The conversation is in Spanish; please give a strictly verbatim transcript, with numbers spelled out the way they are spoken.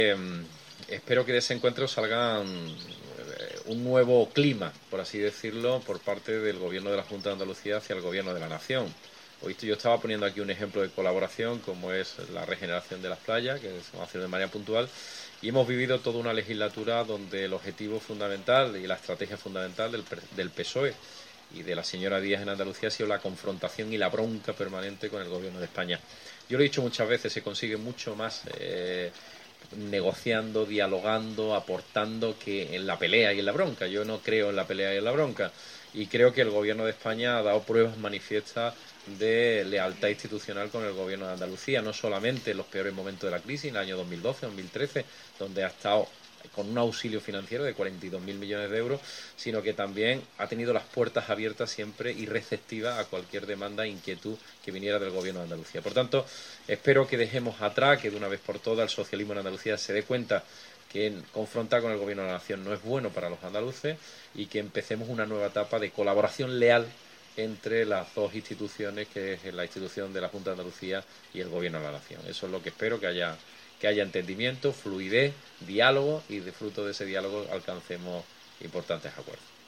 Espero que de ese encuentro salga un nuevo clima, por así decirlo, por parte del Gobierno de la Junta de Andalucía hacia el Gobierno de la Nación. Hoy yo estaba poniendo aquí un ejemplo de colaboración, como es la regeneración de las playas, que se va a hacer de manera puntual, y hemos vivido toda una legislatura donde el objetivo fundamental y la estrategia fundamental del, del P S O E y de la señora Díaz en Andalucía ha sido la confrontación y la bronca permanente con el Gobierno de España. Yo lo he dicho muchas veces, se consigue mucho más eh, negociando, dialogando, aportando que en la pelea y en la bronca. Yo no creo en la pelea y en la bronca, y creo que el Gobierno de España ha dado pruebas manifiestas de lealtad institucional con el Gobierno de Andalucía, no solamente en los peores momentos de la crisis, en el año dos mil doce, dos mil trece, donde ha estado con un auxilio financiero de cuarenta y dos mil millones de euros, sino que también ha tenido las puertas abiertas siempre y receptivas a cualquier demanda e inquietud que viniera del Gobierno de Andalucía. Por tanto, espero que dejemos atrás, que de una vez por todas el socialismo en Andalucía se dé cuenta que confrontar con el Gobierno de la Nación no es bueno para los andaluces, y que empecemos una nueva etapa de colaboración leal entre las dos instituciones, que es la institución de la Junta de Andalucía y el Gobierno de la Nación. Eso es lo que espero, que haya que haya entendimiento, fluidez, diálogo, y de fruto de ese diálogo alcancemos importantes acuerdos.